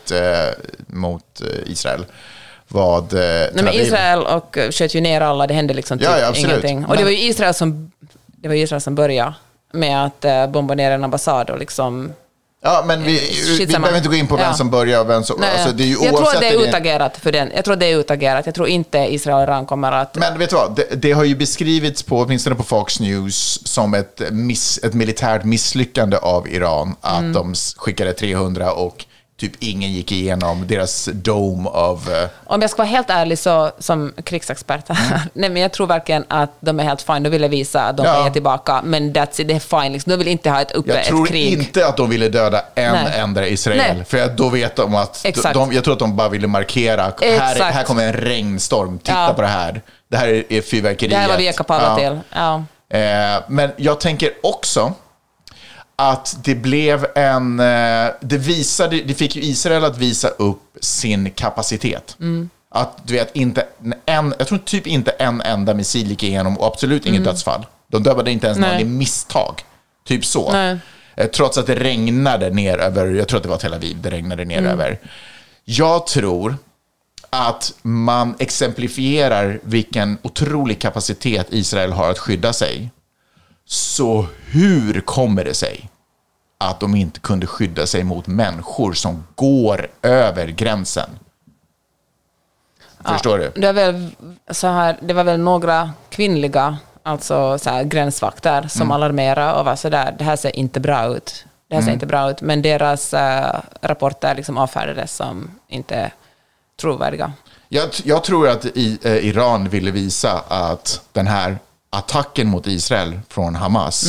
mot Israel. Nej, men Israel och sköt ju ner alla, det hände liksom typ ingenting. Och det var ju Israel som började med att bomba ner en ambassad och liksom... Ja, men vi behöver inte gå in på vem som börjar och vem som... Alltså, det är ju jag tror att det är utagerat för den. Jag tror det är utagerat. Jag tror inte Israel och Iran kommer att... Men vet du vad? Det har ju beskrivits åtminstone på Fox News som ett militärt misslyckande av Iran att de skickade 300 och typ ingen gick igenom deras dome av... Om jag ska vara helt ärlig så som krigsexpert nej, men jag tror verkligen att de är helt fine. De ville visa att de är tillbaka, men det är fine. Liksom. De vill inte ha ett krig. Jag tror inte att de ville döda en enda Israel. Nej. För då vet de att... jag tror att de bara ville markera. Här kommer en regnstorm. Titta på det här. Det här är fyrverkeriet. Det här var vi är kapabla till. Ja. Men jag tänker också att det blev det fick ju Israel att visa upp sin kapacitet. Att du vet, jag tror typ inte en enda missil gick igenom och absolut inget dödsfall. De dödade inte ens någon i misstag. Typ så. Nej. Trots att det regnade ner över, jag tror att det var Tel Aviv, det regnade ner över. Jag tror att man exemplifierar vilken otrolig kapacitet Israel har att skydda sig. Så hur kommer det sig att de inte kunde skydda sig mot människor som går över gränsen? Förstår du? Det var väl några kvinnliga alltså så här, gränsvakter som alarmerade och var så där, det här ser inte bra ut. Men deras rapporter liksom avfärdades som inte trovärdiga. Jag tror att Iran ville visa att den här attacken mot Israel från Hamas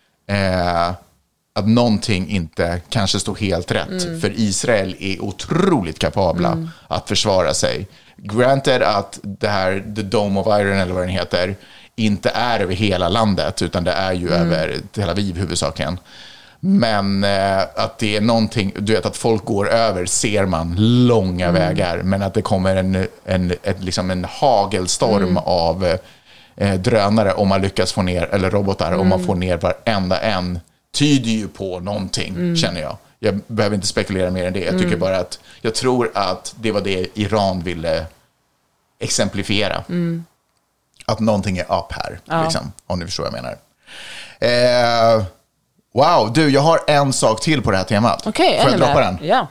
att någonting inte kanske stod helt rätt. För Israel är otroligt kapabla att försvara sig. Granted att det här The Dome of Iron eller vad den heter inte är över hela landet utan det är ju över Tel Aviv huvudsakligen. Men att det är någonting, du vet att folk går över ser man långa vägar men att det kommer en hagelstorm av drönare om man lyckas få ner, eller robotar om man får ner varenda en, tyder ju på någonting, känner jag. Jag behöver inte spekulera mer än det. Jag tycker bara att jag tror att det var det Iran ville exemplifiera. Att någonting är upp här, liksom, om ni förstår vad jag menar. Wow, du, jag har en sak till på det här temat. Okej, får jag droppa den? Ja.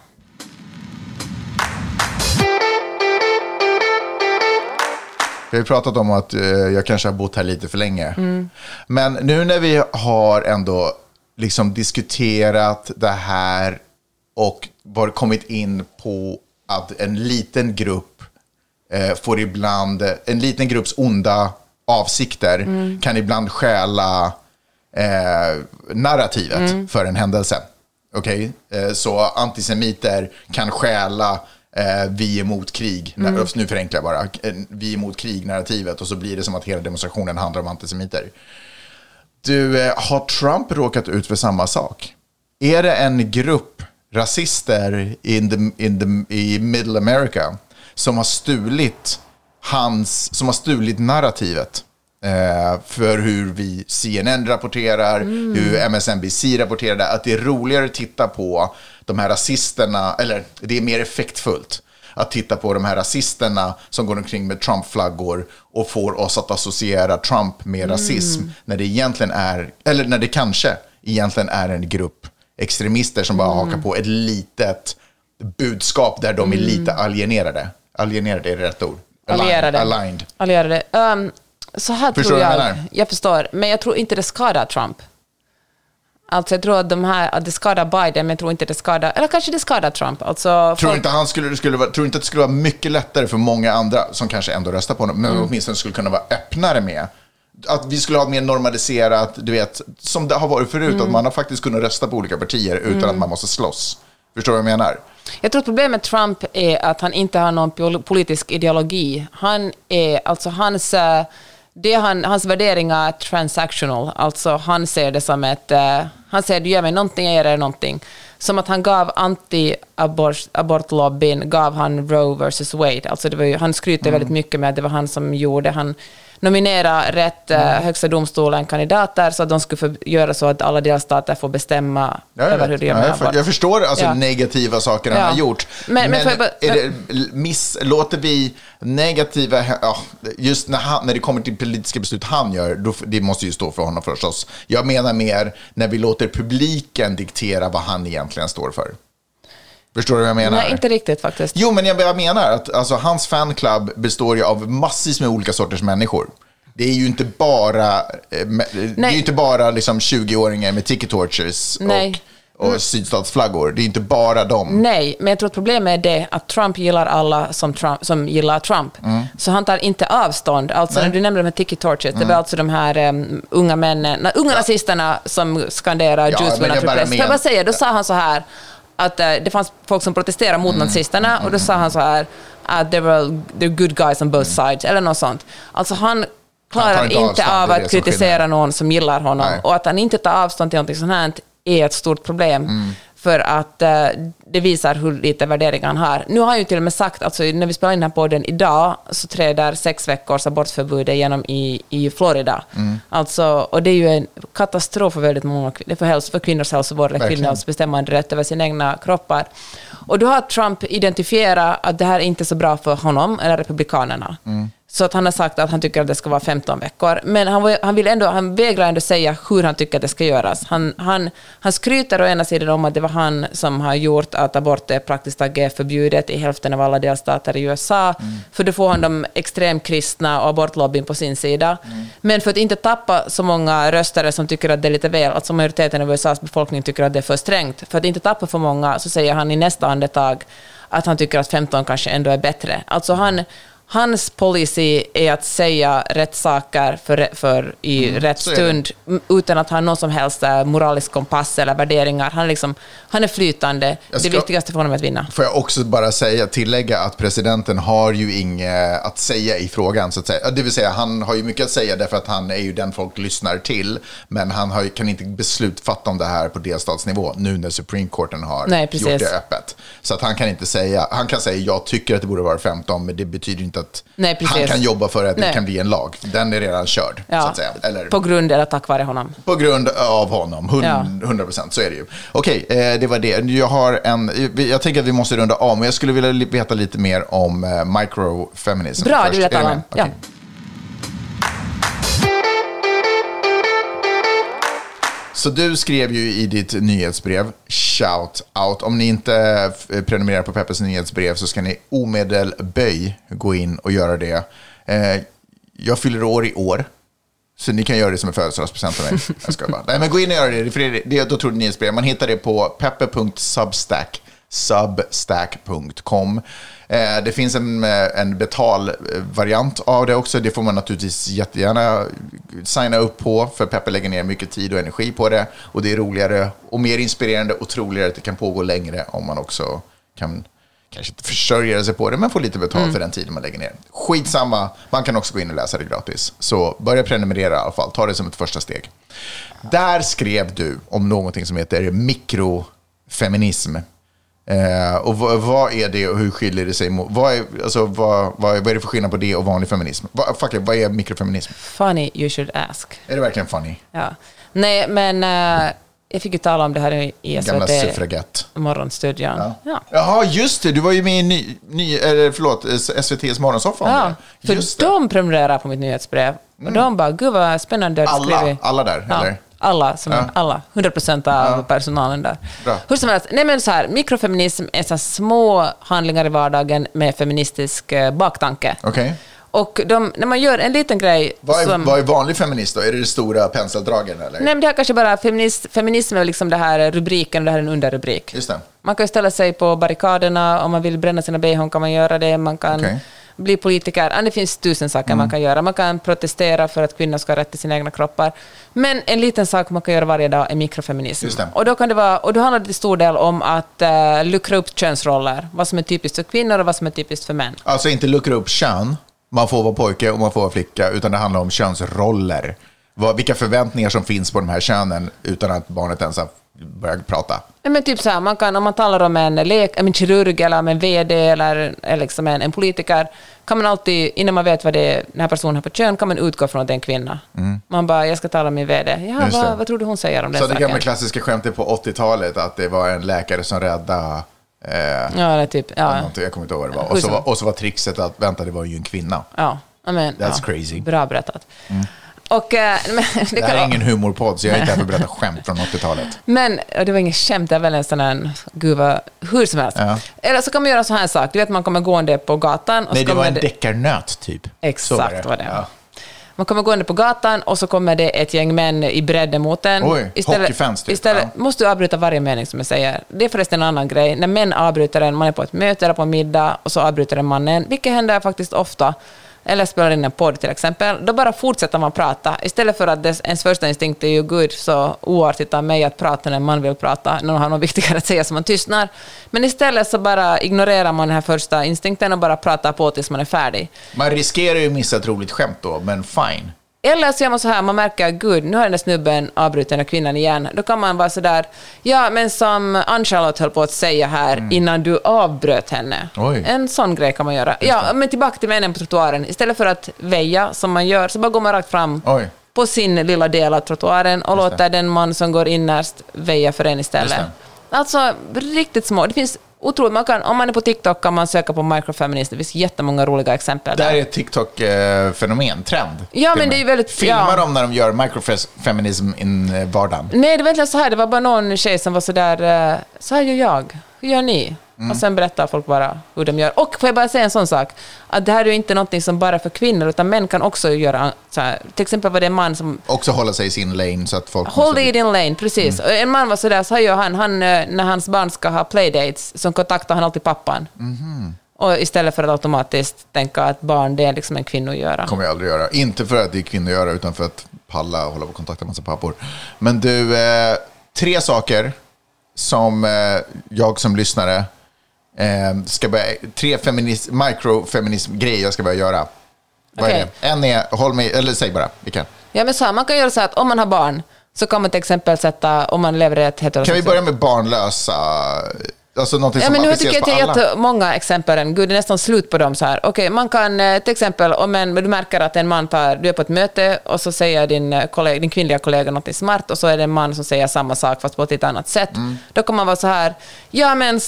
Vi har ju pratat om att jag kanske har bott här lite för länge. Men nu när vi har ändå liksom diskuterat det här och kommit in på att en liten grupp får ibland, en liten grupps onda avsikter kan ibland stjäla narrativet för en händelse. Okej? Så antisemiter kan stjäla vi är emot krig. Nu förenklar jag bara. Vi är emot krig-narrativet och så blir det som att hela demonstrationen handlar om antisemiter. Du, har Trump råkat ut för samma sak? är det en grupp rasister i Middle America som har stulit narrativet för hur vi CNN rapporterar, hur MSNBC rapporterar, att det är roligare att titta på de här rasisterna, eller det är mer effektfullt att titta på de här rasisterna som går omkring med Trump-flaggor och får oss att associera Trump med rasism, när det egentligen är, eller när det kanske egentligen är en grupp extremister som bara hakar på ett litet budskap där de är lite alienerade. Alienerade är det rätt ord. Allierade. Så här förstår tror jag. Jag förstår, men jag tror inte det skadar Trump. Alltså jag tror att det skadar Biden, men jag tror inte det skadar, eller kanske det skadar Trump. Alltså, tror inte att det skulle vara mycket lättare för många andra som kanske ändå röstar på honom, men åtminstone skulle kunna vara öppnare med att vi skulle ha mer normaliserat, du vet, som det har varit förut, att man har faktiskt kunnat rösta på olika partier utan att man måste slåss. Förstår du vad jag menar? Jag tror att problemet med Trump är att han inte har någon politisk ideologi. Han är, alltså hans värderingar är transactional. Alltså han ser det som han säger du gör mig någonting, jag gör det någonting. Som att han gav anti-abortlobbyn, gav han Roe versus Wade. Alltså han skryter väldigt mycket med att det var han som gjorde. Han nominerade rätt högsta domstolen kandidater så att de skulle göra så att alla delstater får bestämma över hur de gör med abort. Jag förstår negativa saker han har gjort. Men låter vi negativa, just när det kommer till politiska beslut han gör, det måste ju stå för honom förstås. Jag menar mer när vi låter publiken diktera vad han egentligen står för. Förstår du vad jag menar? Nej, inte riktigt faktiskt. Jo, men jag menar att alltså, hans fanclub består ju av massvis med olika sorters människor. Det är ju inte bara liksom 20-åringar med ticket torches och sydstatsflaggor. Det är inte bara dem. Nej, men jag tror att problemet är det att Trump gillar alla som gillar Trump. Så han tar inte avstånd. Alltså när du nämnde de här ticket torches, det var alltså de här unga nazisterna som skanderar Jews will not replace. Får jag bara säga, då sa han så här att det fanns folk som protesterade mot nazisterna och då sa han så här att they're good guys on both sides eller något sånt. Alltså han klarar inte av att kritisera någon som gillar honom. Nej. Och att han inte tar avstånd till något sånt här är ett stort problem för att det visar hur lite värderingar han har. Nu har jag ju till och med sagt, alltså när vi spelar in här podden idag så träder 6 veckors abortförbud igenom i Florida. Alltså, och det är ju en katastrof för väldigt många, för kvinnors hälsovård, kvinnors bestämmande rätt över sina egna kroppar. Och då har Trump identifierat att det här är inte så bra för honom eller republikanerna. Så att han har sagt att han tycker att det ska vara 15 veckor. Men han vägrar ändå säga hur han tycker att det ska göras. Han skryter å ena sidan om att det var han som har gjort att abort är praktiskt taget förbjudet i hälften av alla delstater i USA. För då får han de extremkristna och abortlobbyn på sin sida. Men för att inte tappa så många röstare som tycker att det är lite väl, alltså majoriteten av USAs befolkning tycker att det är för strängt. För att inte tappa för många så säger han i nästa andetag att han tycker att 15 kanske ändå är bättre. Alltså hans policy är att säga rätt saker för i rätt stund utan att ha någon som helst moralisk kompass eller värderingar. Han är flytande. Det viktigaste för honom är att vinna. Får jag också bara tillägga att presidenten har ju inget att säga i frågan så att säga. Det vill säga han har ju mycket att säga därför att han är ju den folk lyssnar till, men han kan inte beslutsfatta om det här på delstatsnivå nu när Supreme Courten har gjort det öppet. Så att han kan inte säga, han kan säga jag tycker att det borde vara 15, men det betyder inte att han kan jobba för att det kan bli en lag. Den är redan körd, så att säga. Eller, på grund eller tack vare honom? På grund av honom, 100%, så är det ju. Okej, det var det. Jag tänker att vi måste runda om, men jag skulle vilja veta lite mer om microfeminism. Bra, du vill veta om. Ja. Så du skrev ju i ditt nyhetsbrev, shout out. Om ni inte prenumererar på Peppes nyhetsbrev så ska ni omedelböj gå in och göra det. Jag fyller år i år, så ni kan göra det som en födelsedagspresent av mig. Jag ska bara. Nej, men gå in och göra det, för då tror ni nyhetsbrev. Man hittar det på peppe.substack.com. Det finns en betalvariant av det också. Det får man naturligtvis jättegärna signa upp på, för Peppe lägger ner mycket tid och energi på det, och det är roligare och mer inspirerande och troligare att det kan pågå längre om man också kan kanske inte försörja sig på det, men få lite betalt för den tiden man lägger ner. Skitsamma, man kan också gå in och läsa det gratis. Så börja prenumerera i alla fall, ta det som ett första steg. Där skrev du om någonting som heter mikrofeminism. Och vad är det och hur skiljer det sig mot... Vad är det för skillnad på det och vanlig feminism? Vad är mikrofeminism? Funny you should ask. Är det verkligen funny? Ja. Nej, men jag fick ju tala om det här i Gamla SVT suffragett. morgonstudion. Ja. Jaha, just det. Du var ju med i SVT:s morgonsoffa. Ja, för de prenumererar på mitt nyhetsbrev. Och de bara, gud vad spännande. Alla där, ja, eller? Alla, 100% av personalen där. Bra. Hur som helst, nej men så här, mikrofeminism är så små handlingar i vardagen med feministisk baktanke. Okej. Och när man gör en liten grej... Vad är vanlig feminist då? Är det stora penseldragen? Eller? Nej, men det här kanske bara... Feminism är liksom det här rubriken och det här är en underrubrik. Just det. Man kan ju ställa sig på barrikaderna. Om man vill bränna sina bh kan man göra det. Man kan bli politiker. Det finns 1000 saker man kan göra. Man kan protestera för att kvinnor ska ha rätt till sina egna kroppar. Men en liten sak man kan göra varje dag är mikrofeminism. Just det. Och då kan det vara... Och då handlar det till stor del om att luckra upp könsroller. Vad som är typiskt för kvinnor och vad som är typiskt för män. Alltså inte luckra upp kön. Man får vara pojke och man får vara flicka, utan det handlar om könsroller. Vilka förväntningar som finns på de här könen utan att barnet ens har börjat prata. Men typ så här, om man talar om en kirurg eller om en vd eller liksom en politiker, kan man alltid, innan man vet vad den här personen har på kön, kan man utgå från att det är en kvinna. Man bara, jag ska tala om min vd. Ja, vad tror du hon säger om den saken? Så det gamla klassiska skämtet på 80-talet att det var en läkare som räddade... det är typ, jag kommer inte ihåg vad det var. Och så var trixet att vänta, det var ju en kvinna. That's crazy. Bra berättat. Och, det här är ingen humorpodd, så jag är inte här för att berätta skämt från 80-talet. Men det var inget skämt, det är väl en sån här hur som helst. Ja. Eller så kan man göra så här sak, du vet man kommer gående på gatan. Och nej, det var en deckarnöt typ. Exakt vad det var. Ja. Man kommer gående på gatan och så kommer det ett gäng män i bredden mot en. Oj, hockeyfans typ. Istället måste du avbryta varje mening som jag säger. Det är förresten en annan grej. När män avbryter en, man är på ett möte eller på en middag och så avbryter en mannen, vilket händer faktiskt ofta. Eller spelar in en podd till exempel, då bara fortsätter man prata. Istället för att ens första instinkt är ju gud så oartigt av mig att prata när man vill prata, när man har något viktigare att säga som man tystnar. Men istället så bara ignorerar man den här första instinkten och bara pratar på tills man är färdig. Man riskerar ju att missa ett roligt skämt då, men fine. Eller så gör man så här, man märker, gud, nu har den där snubben avbrutit den här kvinnan igen. Då kan man vara så där, ja, men som Ann-Charlotte höll på att säga här innan du avbröt henne. Oj. En sån grej kan man göra. Ja, men tillbaka till männen på trottoaren. Istället för att väja som man gör, så bara går man rakt fram på sin lilla del av trottoaren och låter den man som går innerst väja för en istället. Alltså, riktigt små. Det finns otroligt, om man är på TikTok kan man söka på microfeminism. Det finns jättemånga roliga exempel där. Det är ett TikTok-fenomen, trend. Ja, men det är väldigt... Filmar de när de gör microfeminism i vardagen? Nej, det var inte så här. Det var bara någon tjej som var så där, så här gör jag. Hur gör ni? Och sen berättar folk bara hur de gör. Och får jag bara säga en sån sak, att det här är ju inte någonting som bara är för kvinnor, utan män kan också göra så här. Till exempel var det en man som... Också hålla sig i sin lane så att folk... Hold it in lane, precis. En man var så där, så här gör han när hans barn ska ha playdates, så kontaktar han alltid pappan. Och istället för att automatiskt tänka att barn, det är liksom en kvinnogöra. Kommer jag aldrig göra. Inte för att det är kvinnogöra, utan för att palla och hålla på och kontakta en massa pappor. Men du, 3 saker som jag som lyssnare ska börja, 3 microfeminism-grejer jag ska börja göra. Vad är det? En är, håll mig, eller säg bara, vilken. Ja, men så här, man kan göra så att om man har barn så kan man till exempel sätta, om man lever i ett heterosexuellt... Kan vi börja med barnlösa... Alltså någonting som men nu appliceras tycker på alla. Jag många exempel. Gud, det är nästan slut på dem så här. Okej, man kan till exempel, om du märker att en man du är på ett möte och så säger din kvinnliga kollega något smart och så är det en man som säger samma sak fast på ett annat sätt. Då kan man vara så här, ja men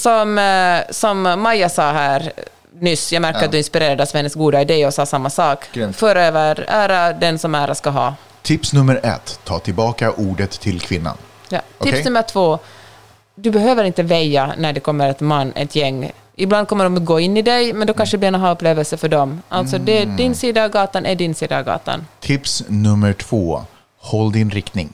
som Maja sa här nyss, jag märker att du inspirerades av hennes goda idé och sa samma sak. För över ära den som ära ska ha. Tips nummer 1, ta tillbaka ordet till kvinnan. Ja. Tips nummer 2, du behöver inte väja när det kommer ett gäng. Ibland kommer de att gå in i dig, men då kanske det blir en aha-upplevelse för dem. Alltså, din sida av gatan är din sida av gatan. Tips nummer 2, håll din riktning.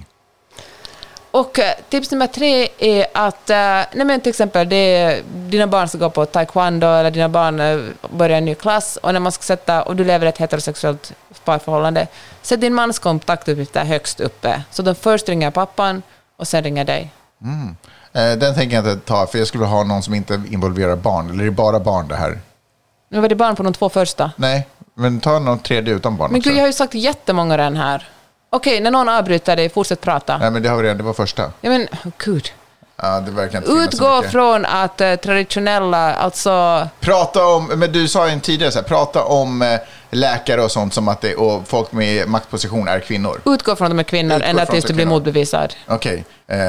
Och tips nummer 3 är att, till exempel, dina barn ska gå på taekwondo eller dina barn börjar en ny klass och när man ska sätta, och du lever ett heterosexuellt parförhållande, sätt din mans kontaktuppgifter högst uppe. Så de först ringer pappan och sen ringer dig. Den tänker jag inte ta, för jag skulle ha någon som inte involverar barn. Eller är det bara barn det här? Nu var det barn på de 2 första. Nej, men ta någon tredje utan barn. Men också. gud, jag har ju sagt jättemånga redan här. Okej, när någon avbryter dig, fortsätt prata. Nej, men det har vi redan, det var första. Ja, men, gud. Ja, det verkar inte finnas så Utgå mycket. från att traditionella, alltså... Prata om, men du sa ju tidigare så här, prata om läkare och sånt som att det, och folk med maktposition är kvinnor. Utgå från att de är kvinnor, ända tills du blir motbevisad. Okej.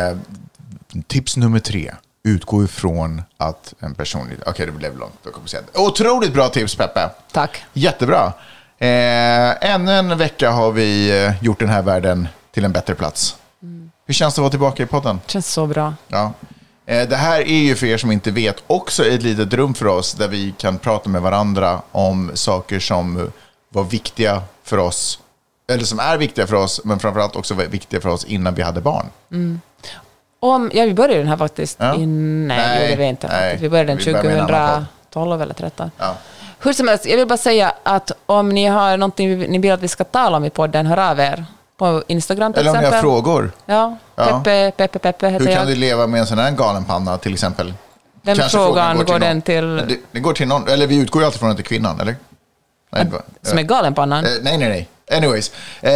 Tips nummer 3. Utgå ifrån att en person... Okej, det blev långt. Otroligt bra tips, Peppe. Tack. Jättebra. Ännu en vecka har vi gjort den här världen till en bättre plats. Hur känns det att vara tillbaka i podden? Det känns så bra. Ja. Det här är ju, för er som inte vet, också ett litet rum för oss där vi kan prata med varandra om saker som var viktiga för oss, eller som är viktiga för oss, men framförallt också var viktiga för oss innan vi hade barn. Vi började den här faktiskt. Ja. Nej, det gjorde vi inte. Nej. Vi började den Vi började med en annan podd. 2012 eller 13. Ja. Hur som helst, jag vill bara säga att om ni har någonting ni vill att vi ska tala om i podden, hör av er. På Instagram till Eller om exempel. ni har frågor. Ja, Ja. Peppe heter Hur kan jag. du leva med en sån här galenpanna till exempel? Den Kanske frågan går någon. den till... Det går till någon, eller vi utgår ju alltid från att det är kvinnan, eller? Nej, Som är galenpannan? Nej. Anyways,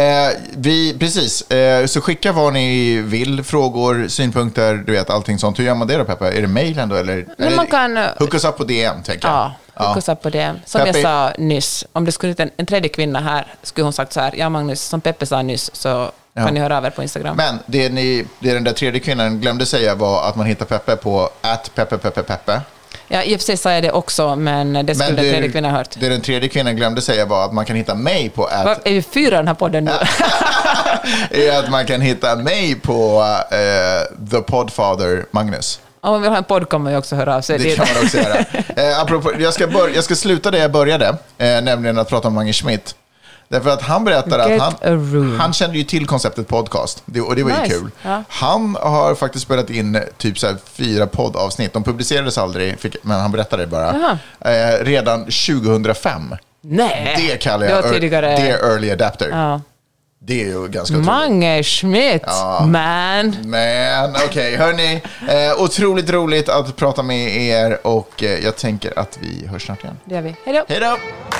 precis. Så skicka vad ni vill, frågor, synpunkter, du vet, allting sånt. Hur gör man det då, Peppa? Är det mejlen då? Eller man kan... hook us up på DM, tänker jag. Ja, hook us up på det. Som Peppe... jag sa nyss, om det skulle en tredje kvinna här, skulle hon sagt så här, ja Magnus, som Peppe sa nyss, så kan ni höra av er på Instagram. Men det den där tredje kvinnan glömde säga var att man hittar Peppe på @peppe. Ja, i och för sig sa jag det också, men det skulle den tredje kvinnan ha hört. Det den tredje kvinnan glömde säga var att man kan hitta mig på Är vi 4 den här podden nu? är att man kan hitta mig på The Podfather Magnus. Om man vill ha en podd kommer man ju också höra av sig. Det kan man också göra. Apropå, jag ska sluta där jag började, nämligen att prata om Mange Schmidt. Därför att han berättade att han kände ju till konceptet podcast. Och det var ju kul. Ja. Han har faktiskt spelat in typ så här 4 poddavsnitt. De publicerades aldrig, men han berättade det bara. Redan 2005. Nej, det kallar jag det är early adapter. Ja. Det är ju ganska otroligt. Mange Schmidt, man. Okej, hörni. Otroligt roligt att prata med er och jag tänker att vi hörs snart igen. Det gör vi. Hej då. Hej då.